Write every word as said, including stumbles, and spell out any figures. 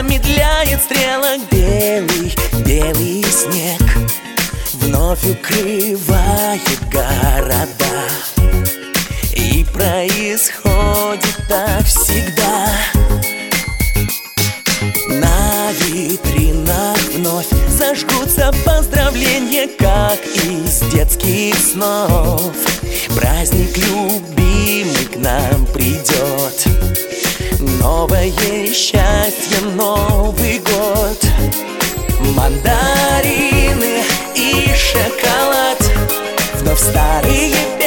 замедляет стрелок. Белый, белый снег вновь укрывает города, и происходит так всегда. На витринах вновь зажгутся поздравления, как из детских снов. Праздник любимый к нам придет, новое счастье, Новый год. Мандарины и шоколад, вновь старые